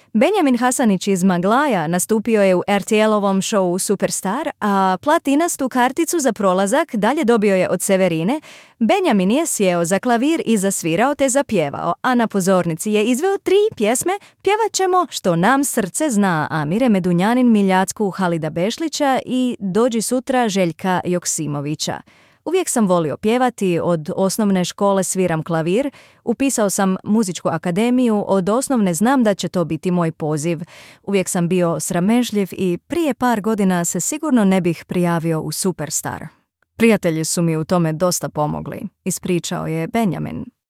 Benjamin Hasanić iz Maglaja nastupio je u RTL-ovom šovu Superstar, a platinastu karticu za prolazak dalje dobio je od Severine. Benjamin je sjeo za klavir i zasvirao te zapjevao, a na pozornici je izveo 3 pjesme. Pjevat ćemo Što nam srce zna Amire Medunjanin Miljacku Halida Bešlića i Dođi sutra Željka Joksimovića. Uvijek sam volio pjevati, od osnovne škole sviram klavir, upisao sam muzičku akademiju, od osnovne znam da će to biti moj poziv. Uvijek sam bio sramežljiv i prije par godina se sigurno ne bih prijavio u Superstar. Prijatelji su mi u tome dosta pomogli, ispričao je Benjamin.